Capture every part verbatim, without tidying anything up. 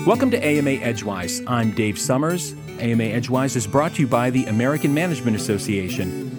Welcome to A M A Edgewise. I'm Dave Summers. A M A Edgewise is brought to you by the American Management Association.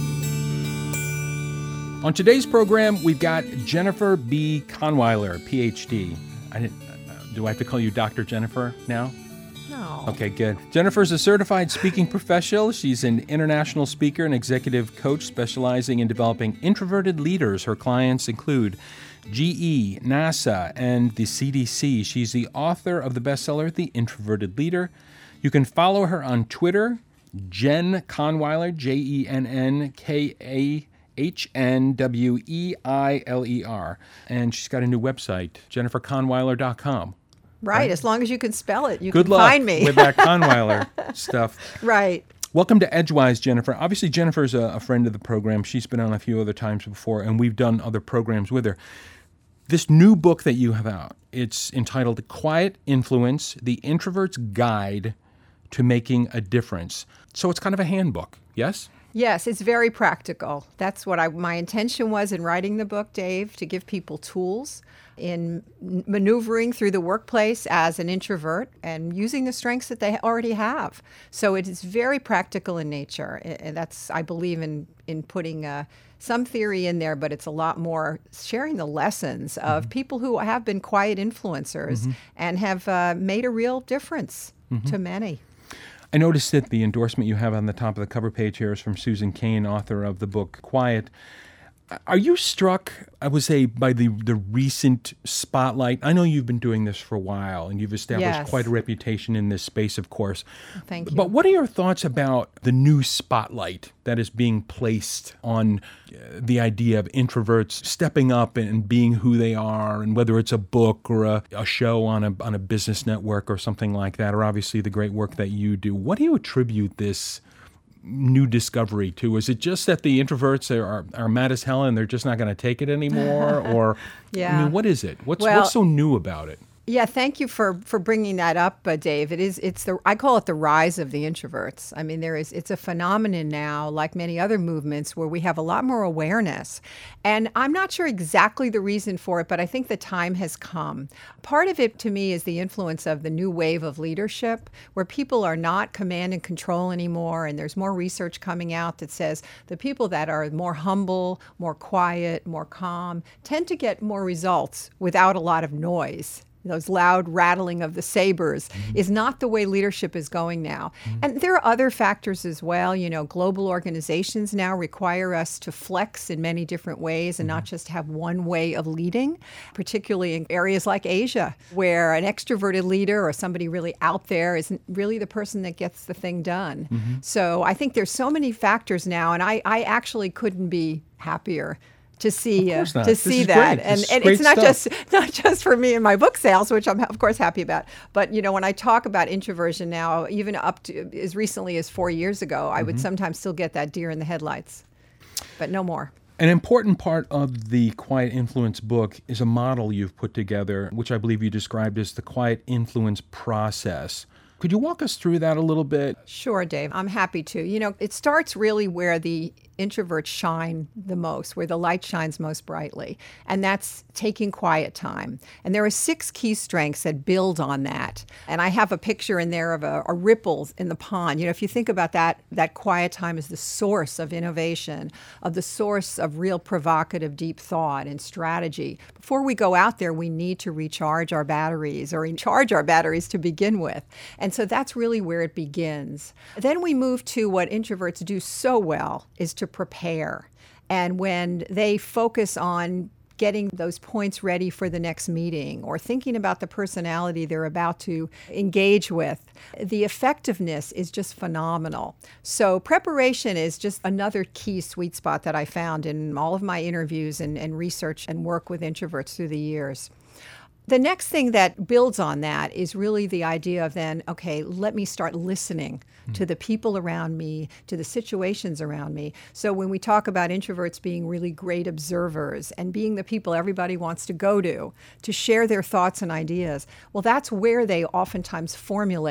On today's program, we've got Jennifer B. Kahnweiler, P H D. I didn't, uh, do I have to call you Doctor Jennifer now? No. Okay, good. Jennifer's a certified speaking professional. She's an international speaker and executive coach specializing in developing introverted leaders. Her clients include G E, NASA, and the C D C. She's the author of the bestseller, The Introverted Leader. You can follow her on Twitter, Jen Kahnweiler, J E N N K A H N W E I L E R. And she's got a new website, jennifer kahnweiler dot com. Right, Right. As long as you can spell it, you Good can luck find me. with that Kahnweiler stuff. Right. Welcome to Edgewise, Jennifer. Obviously, Jennifer's a, a friend of the program. She's been on a few other times before, and we've done other programs with her. This new book that you have out, it's entitled Quiet Influence, The Introvert's Guide to Making a Difference. So it's kind of a handbook, yes? Yes, it's very practical. That's what I, my intention was in writing the book, Dave, to give people tools in maneuvering through the workplace as an introvert and using the strengths that they already have. So it is very practical in nature. And that's, I believe in, in putting uh, some theory in there, but it's a lot more sharing the lessons of mm-hmm. people who have been quiet influencers mm-hmm. and have uh, made a real difference mm-hmm. to many. I noticed that the endorsement you have on the top of the cover page here is from Susan Cain, author of the book Quiet. Are you struck, I would say, by the, the recent spotlight? I know you've been doing this for a while, and you've established Yes. quite a reputation in this space, of course. Thank you. But what are your thoughts about the new spotlight that is being placed on uh, the idea of introverts stepping up and being who they are, and whether it's a book or a, a show on a, on a business network or something like that, or obviously the great work that you do? What do you attribute this new discovery to? Is it just that the introverts are, are, are mad as hell and they're just not going to take it anymore? Or, yeah. I mean, what is it? What's Well, what's so new about it? Yeah, thank you for, for bringing that up, uh, Dave. It is it's the I call it the rise of the introverts. I mean, there is it's a phenomenon now, like many other movements, where we have a lot more awareness. And I'm not sure exactly the reason for it, but I think the time has come. Part of it, to me, is the influence of the new wave of leadership, where people are not command and control anymore, and there's more research coming out that says the people that are more humble, more quiet, more calm, tend to get more results without a lot of noise. Those loud rattling of the sabers mm-hmm. is not the way leadership is going now. Mm-hmm. And there are other factors as well. You know, global organizations now require us to flex in many different ways and mm-hmm. not just have one way of leading, particularly in areas like Asia, where an extroverted leader or somebody really out there isn't really the person that gets the thing done. Mm-hmm. So I think there's so many factors now, and I, I actually couldn't be happier to see uh, to this see is that, great. and, This is and great it's not stuff. just not just for me and my book sales, which I'm of course happy about. But you know, when I talk about introversion now, even up to as recently as four years ago, I mm-hmm. would sometimes still get that deer in the headlights, but no more. An important part of the Quiet Influence book is a model you've put together, which I believe you described as the Quiet Influence process. Could you walk us through that a little bit? Sure, Dave. I'm happy to. You know, it starts really where the introverts shine the most, where the light shines most brightly, and that's taking quiet time. And there are six key strengths that build on that. And I have a picture in there of a, a ripple in the pond. You know, if you think about that, that quiet time is the source of innovation, of the source of real provocative, deep thought and strategy. Before we go out there, we need to recharge our batteries or recharge our batteries to begin with. And so that's really where it begins. Then we move to what introverts do so well, is to prepare. And when they focus on getting those points ready for the next meeting or thinking about the personality they're about to engage with, the effectiveness is just phenomenal. So preparation is just another key sweet spot that I found in all of my interviews and, and research and work with introverts through the years. The next thing that builds on that is really the idea of then, okay, let me start listening mm. to the people around me, to the situations around me. So when we talk about introverts being really great observers and being the people everybody wants to go to, to share their thoughts and ideas, well, that's where they oftentimes formulate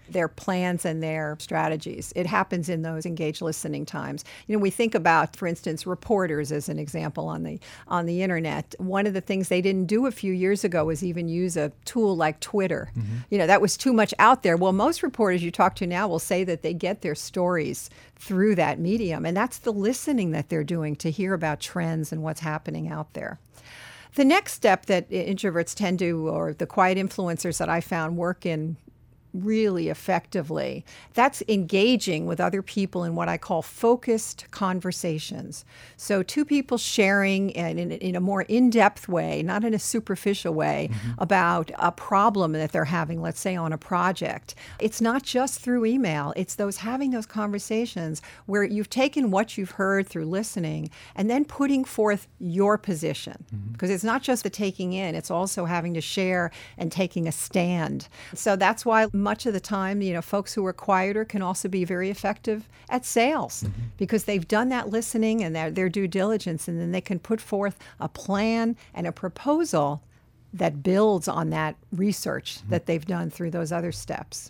their plans and their strategies. It happens in those engaged listening times. You know, we think about, for instance, reporters as an example on the on the internet. One of the things they didn't do a few years ago was even use a tool like Twitter. Mm-hmm. You know, that was too much out there. Well, most reporters you talk to now will say that they get their stories through that medium, and that's the listening that they're doing to hear about trends and what's happening out there. The next step that introverts tend to, or the quiet influencers that I found work in really effectively, that's engaging with other people in what I call focused conversations. So two people sharing in, in, in a more in-depth way, not in a superficial way, mm-hmm. about a problem that they're having, let's say on a project. It's not just through email. It's those having those conversations where you've taken what you've heard through listening and then putting forth your position. Mm-hmm. Because it's not just the taking in, it's also having to share and taking a stand. So that's why much of the time, you know, folks who are quieter can also be very effective at sales mm-hmm. because they've done that listening and their, their due diligence, and then they can put forth a plan and a proposal that builds on that research mm-hmm. that they've done through those other steps.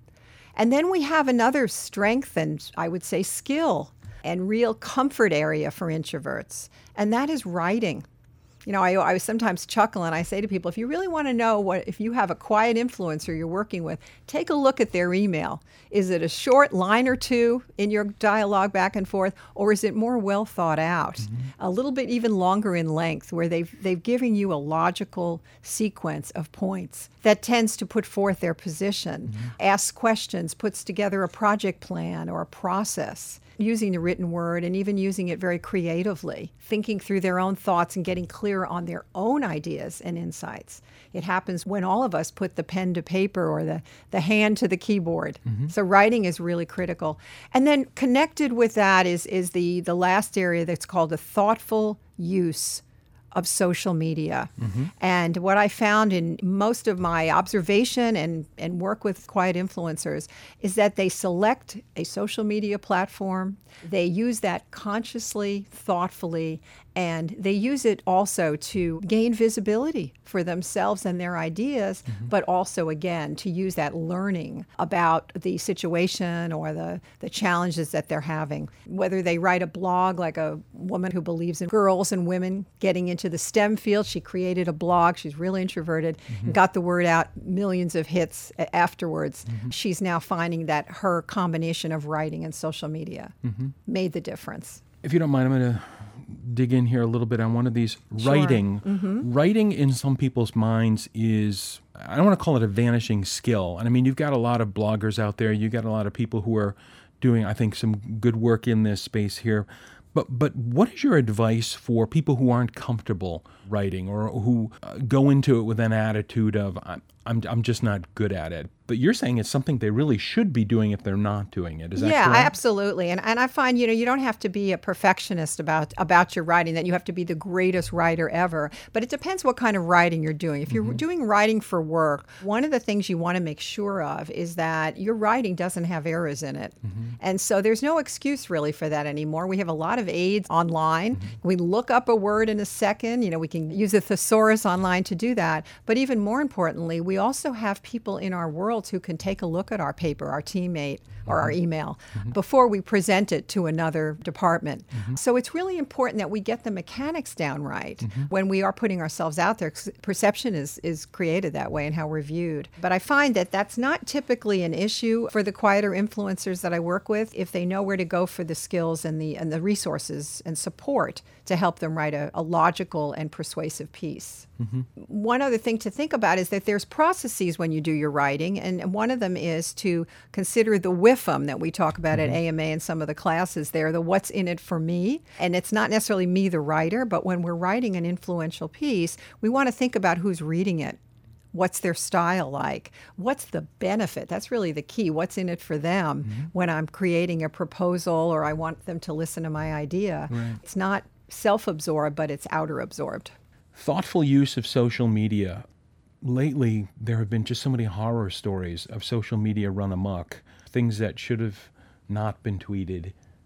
And then we have another strength and I would say skill and real comfort area for introverts, and that is writing. You know, I, I sometimes chuckle and I say to people, if you really want to know what, if you have a quiet influencer you're working with, take a look at their email. Is it a short line or two in your dialogue back and forth, or is it more well thought out, mm-hmm. a little bit even longer in length, where they've they've given you a logical sequence of points that tends to put forth their position, mm-hmm. asks questions, puts together a project plan or a process, using the written word and even using it very creatively, thinking through their own thoughts and getting clear on their own ideas and insights. It happens when all of us put the pen to paper or the, the hand to the keyboard. Mm-hmm. So writing is really critical. And then connected with that is, is the, the last area that's called a thoughtful use of social media. Mm-hmm. And what I found in most of my observation and, and work with quiet influencers is that they select a social media platform, they use that consciously, thoughtfully, and they use it also to gain visibility for themselves and their ideas, mm-hmm. but also, again, to use that learning about the situation or the, the challenges that they're having. Whether they write a blog, like a woman who believes in girls and women getting into the STEM field, she created a blog, she's really introverted, mm-hmm. and got the word out, millions of hits afterwards. Mm-hmm. She's now finding that her combination of writing and social media mm-hmm. made the difference. If you don't mind, I'm going to dig in here a little bit on one of these. Sure. Writing. Mm-hmm. Writing in some people's minds is, I don't want to call it a vanishing skill. And I mean, you've got a lot of bloggers out there. You've got a lot of people who are doing, I think, some good work in this space here. But but what is your advice for people who aren't comfortable writing or who uh, go into it with an attitude of, I'm, I'm I'm just not good at it? But you're saying it's something they really should be doing if they're not doing it. Is that yeah, correct? Yeah, absolutely. And and I find, you know, you don't have to be a perfectionist about, about your writing, that you have to be the greatest writer ever. But it depends what kind of writing you're doing. If you're mm-hmm. doing writing for work, one of the things you want to make sure of is that your writing doesn't have errors in it. Mm-hmm. And so there's no excuse really for that anymore. We have a lot of aids online. Mm-hmm. We look up a word in a second. You know, we can use a thesaurus online to do that. But even more importantly, we also have people in our world who can take a look at our paper, our teammate, or our email mm-hmm. before we present it to another department. Mm-hmm. So it's really important that we get the mechanics down right mm-hmm. when we are putting ourselves out there. Perception is, is created that way and how we're viewed. But I find that that's not typically an issue for the quieter influencers that I work with if they know where to go for the skills and the and the resources and support to help them write a, a logical and persuasive piece. Mm-hmm. One other thing to think about is that there's processes when you do your writing, and one of them is to consider the W I F M that we talk about mm-hmm. at A M A in some of the classes there, the what's in it for me. And it's not necessarily me, the writer, but when we're writing an influential piece, we want to think about who's reading it. What's their style like? What's the benefit? That's really the key. What's in it for them mm-hmm. when I'm creating a proposal or I want them to listen to my idea? Right. It's not self-absorbed, but it's outer-absorbed. Thoughtful use of social media. Lately, there have been just so many horror stories of social media run amok, things that should have not been tweeted,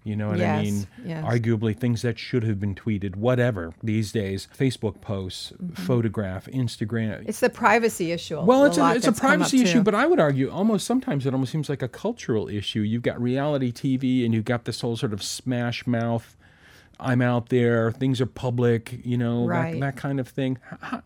You know what Yes, I mean? yes. Arguably things that should have been tweeted, whatever, these days. Facebook posts, Mm-hmm. photograph, Instagram. It's the privacy issue. Well, it's a, lot it's a that's come up, privacy issue, too. but I would argue almost sometimes it almost seems like a cultural issue. You've got reality T V and you've got this whole sort of smash mouth, I'm out there, things are public, you know, Right. that, that kind of thing.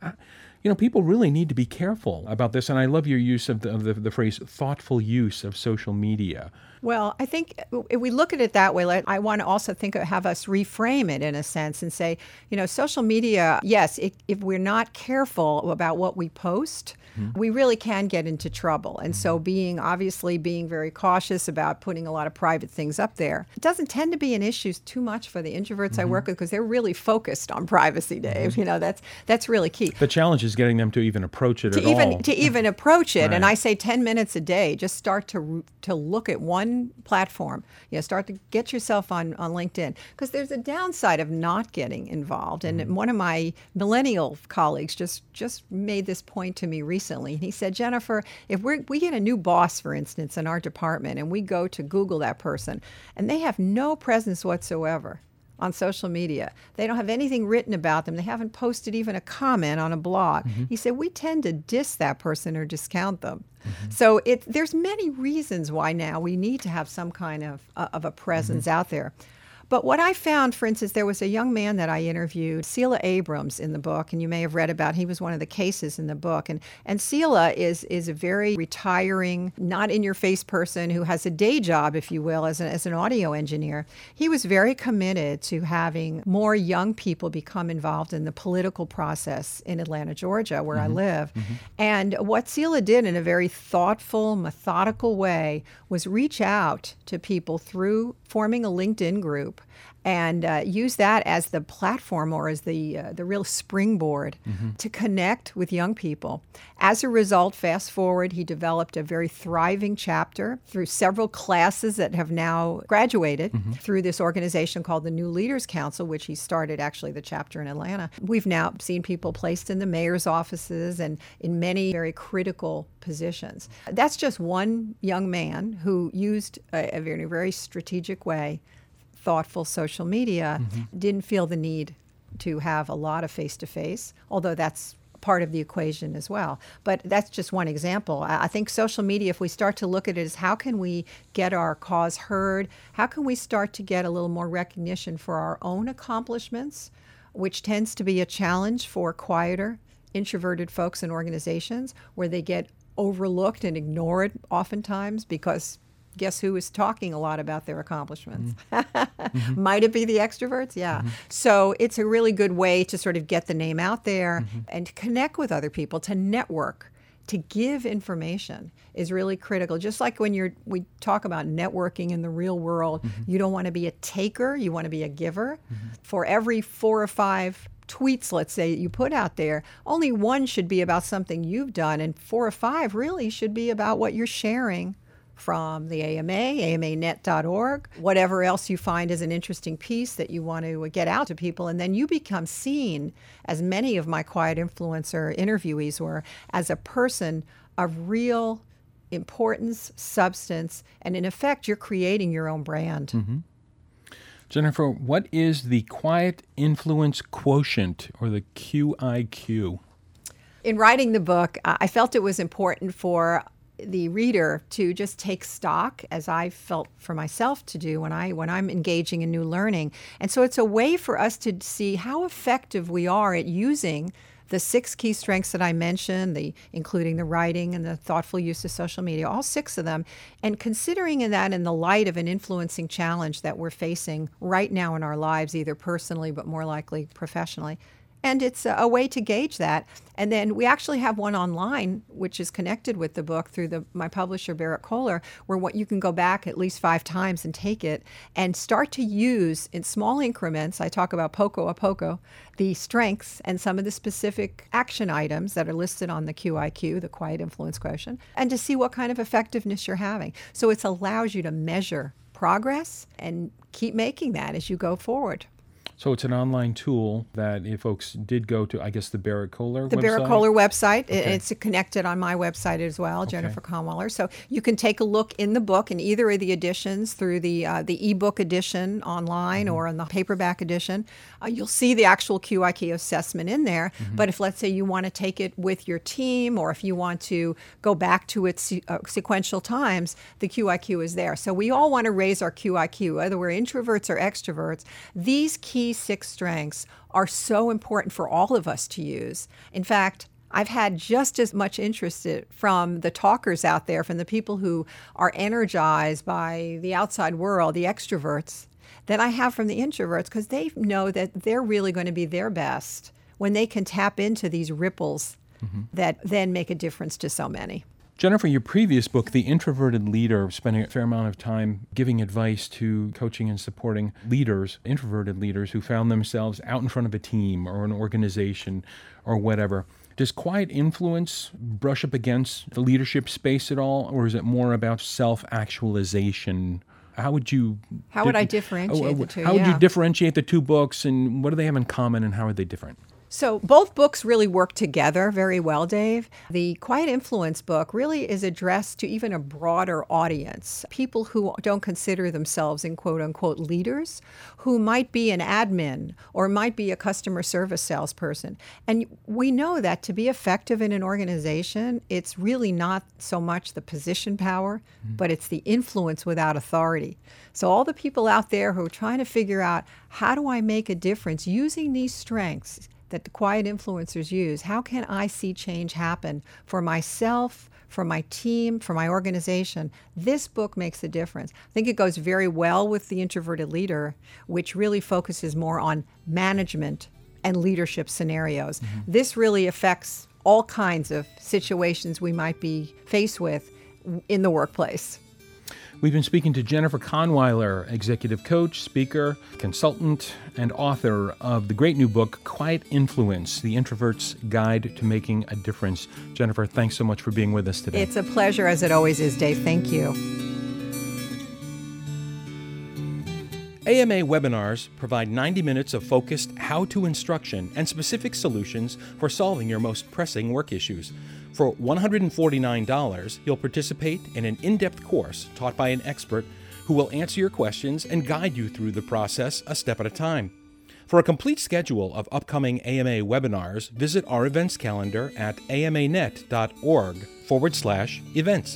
You know, people really need to be careful about this. And I love your use of the, of the, the phrase thoughtful use of social media. Well, I think if we look at it that way, like, I want to also think of, have us reframe it in a sense and say, you know, social media, yes, it, if we're not careful about what we post, mm-hmm. we really can get into trouble. And mm-hmm. so being, obviously being very cautious about putting a lot of private things up there. It doesn't tend to be an issue too much for the introverts mm-hmm. I work with because they're really focused on privacy, Dave. Mm-hmm. You know, that's that's really key. The challenge is getting them to even approach it to at even, all. To even approach it. Right. And I say ten minutes a day, just start to to look at one platform. You know, start to get yourself on, on LinkedIn. Because there's a downside of not getting involved. And mm-hmm. one of my millennial colleagues just, just made this point to me recently. He said, Jennifer, if we we get a new boss, for instance, in our department, and we go to Google that person, and they have no presence whatsoever on social media. They don't have anything written about them. They haven't posted even a comment on a blog. Mm-hmm. He said, we tend to diss that person or discount them. Mm-hmm. So it, there's many reasons why now we need to have some kind of, uh, of a presence mm-hmm. out there. But what I found, for instance, there was a young man that I interviewed, Sela Abrams, in the book, and you may have read about. He was one of the cases in the book. And and Sela is is a very retiring, not in your face person who has a day job, if you will, as an as an audio engineer. He was very committed to having more young people become involved in the political process in Atlanta, Georgia, where mm-hmm. I live. Mm-hmm. And what Sela did in a very thoughtful, methodical way was reach out to people through forming a LinkedIn group and uh, use that as the platform or as the uh, the real springboard mm-hmm. to connect with young people. As a result, fast forward, he developed a very thriving chapter through several classes that have now graduated mm-hmm. through this organization called the New Leaders Council, which he started actually the chapter in Atlanta. We've now seen people placed in the mayor's offices and in many very critical positions. That's just one young man who used a, a very, very strategic way thoughtful social media, mm-hmm. didn't feel the need to have a lot of face-to-face, although that's part of the equation as well. But that's just one example. I think social media, if we start to look at it as how can we get our cause heard, how can we start to get a little more recognition for our own accomplishments, which tends to be a challenge for quieter, introverted folks in organizations where they get overlooked and ignored oftentimes because guess who is talking a lot about their accomplishments? Mm-hmm. Might it be the extroverts? Yeah. Mm-hmm. So it's a really good way to sort of get the name out there mm-hmm. and to connect with other people, to network, to give information is really critical. Just like when you're, we talk about networking in the real world, mm-hmm. you don't want to be a taker, you want to be a giver. Mm-hmm. For every four or five tweets, let's say, you put out there, only one should be about something you've done, and four or five really should be about what you're sharing from the A M A, A M A net dot org, whatever else you find as an interesting piece that you want to get out to people. And then you become seen, as many of my Quiet Influencer interviewees were, as a person of real importance, substance, and in effect, you're creating your own brand. Mm-hmm. Jennifer, what is the Quiet Influence Quotient, or the Q I Q? In writing the book, I felt it was important for the reader to just take stock, as I felt for myself to do when I when I'm engaging in new learning. And so it's a way for us to see how effective we are at using the six key strengths that I mentioned, the including the writing and the thoughtful use of social media, all six of them, and considering that in the light of an influencing challenge that we're facing right now in our lives, either personally but more likely professionally. And it's a, a way to gauge that. And then we actually have one online, which is connected with the book through the my publisher, Barrett Kohler, where what you can go back at least five times and take it and start to use in small increments. I talk about poco a poco, the strengths and some of the specific action items that are listed on the Q I Q, the Quiet Influence Quotient, and to see what kind of effectiveness you're having. So it allows you to measure progress and keep making that as you go forward. So it's an online tool that if folks did go to, I guess, the Berrett-Koehler website? The Berrett-Koehler website. Okay. It's connected on my website as well, Jennifer okay. Kahnweiler. So you can take a look in the book in either of the editions through the uh, the ebook edition online mm-hmm. or in the paperback edition. Uh, you'll see the actual Q I Q assessment in there. Mm-hmm. But if, let's say, you want to take it with your team or if you want to go back to its se- uh, sequential times, the Q I Q is there. So we all want to raise our Q I Q, whether we're introverts or extroverts. These key six strengths are so important for all of us to use. In fact, I've had just as much interest from the talkers out there, from the people who are energized by the outside world, the extroverts, than I have from the introverts, because they know that they're really going to be their best when they can tap into these ripples mm-hmm. that then make a difference to so many. Jennifer, your previous book, The Introverted Leader, spending a fair amount of time giving advice to coaching and supporting leaders, introverted leaders who found themselves out in front of a team or an organization or whatever. Does quiet influence brush up against the leadership space at all, or is it more about self-actualization? How would you... How would di- I differentiate uh, the two? How would yeah. you differentiate the two books, and what do they have in common, and how are they different? So both books really work together very well, Dave. The Quiet Influence book really is addressed to even a broader audience, people who don't consider themselves in quote-unquote leaders, who might be an admin or might be a customer service salesperson. And we know that to be effective in an organization, it's really not so much the position power, mm-hmm. but it's the influence without authority. So all the people out there who are trying to figure out, how do I make a difference using these strengths that the quiet influencers use? How can I see change happen for myself, for my team, for my organization? This book makes a difference. I think it goes very well with The Introverted Leader, which really focuses more on management and leadership scenarios. Mm-hmm. This really affects all kinds of situations we might be faced with in the workplace. We've been speaking to Jennifer Kahnweiler, executive coach, speaker, consultant, and author of the great new book, Quiet Influence, The Introvert's Guide to Making a Difference. Jennifer, thanks so much for being with us today. It's a pleasure, as it always is, Dave. Thank you. A M A webinars provide ninety minutes of focused how-to instruction and specific solutions for solving your most pressing work issues. For one hundred forty-nine dollars, you'll participate in an in-depth course taught by an expert who will answer your questions and guide you through the process a step at a time. For a complete schedule of upcoming A M A webinars, visit our events calendar at amanet.org forward slash events.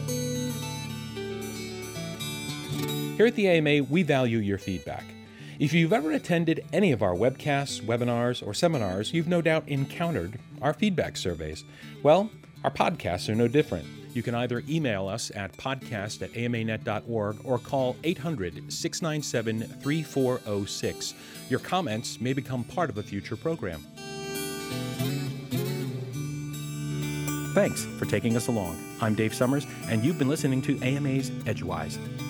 Here at the A M A, we value your feedback. If you've ever attended any of our webcasts, webinars, or seminars, you've no doubt encountered our feedback surveys. Well, our podcasts are no different. You can either email us at podcast at amanet dot org or call eight hundred, six nine seven, three four zero six. Your comments may become part of a future program. Thanks for taking us along. I'm Dave Summers, and you've been listening to A M A's Edgewise.